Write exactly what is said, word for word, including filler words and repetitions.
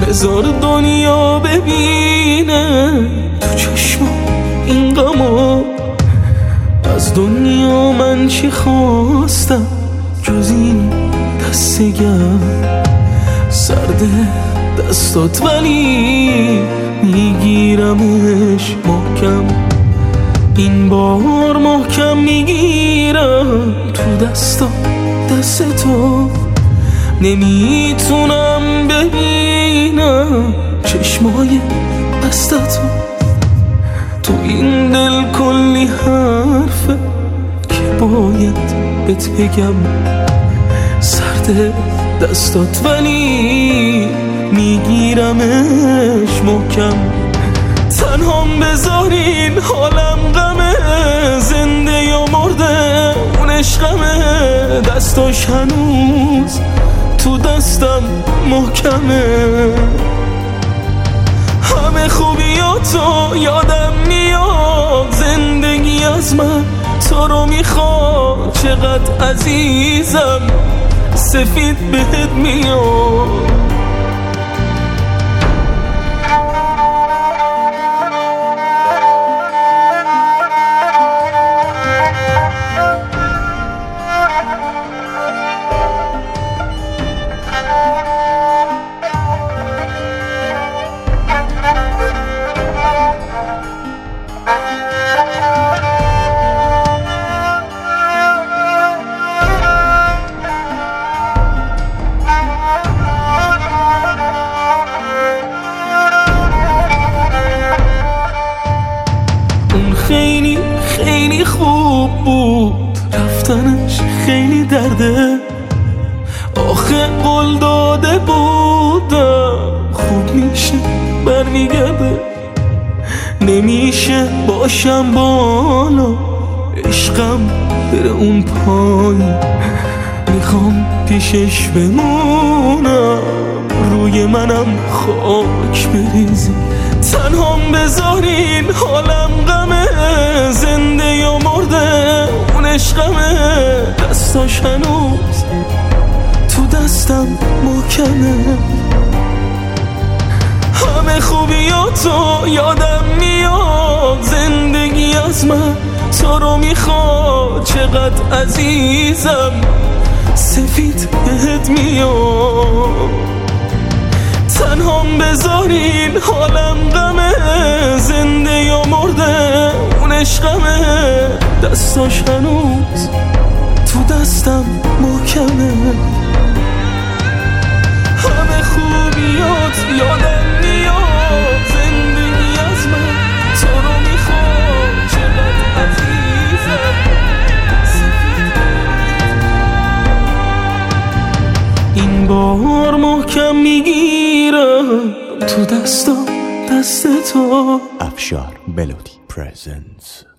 بذار دنیا ببینه تو چشم این غمو. از دنیا من چی خواستم جز این دست گرم؟ سرده دستات ولی میگیرمش محکم. این بار محکم میگیرم تو دستا دست تو. نمیتونم ببینم چشمای بستتو. تو این دل کلی حرفه که باید بهت بگم. سرده دستات ولی میگیرمش محکم. تنهام بذارین حالم غمه، زنده یا مرده اون عشقمه. دستاش هنوز تو دستم محکمه. همه خوبیاتو یادم میاد، زندگی از من تو رو میخواد. چقدر عزیزم سفید بهت میاد. خیلی خیلی خوب بود رفتنش، خیلی درده. آخه قول داده بودم خوب میشه برمیگرده. نمیشه باشم بالا عشقم بره اون پایین. میخوام پیشش بمونم روی منم خاک بریزی. تنهام بذارین حالم غمه، زنده یا مرده اون عشقمه. دستاش هنوز تو دستم محکمه. همه خوبیاتو یادم میاد، زندگی از من تو رو میخواد. چقدر عزیزم سفید بهت میاد. تنهام بذارین حالم غمه، زنده یا مرده اون عشقمه. دستاش هنوز تو دستم محکمه. همه خوبیات یادم میاد، زندگی از من تو رو میخواد. چقدر عزیزم این بار محکم میگیرم تو دستا دست تو. افشار ملودی پرزنس.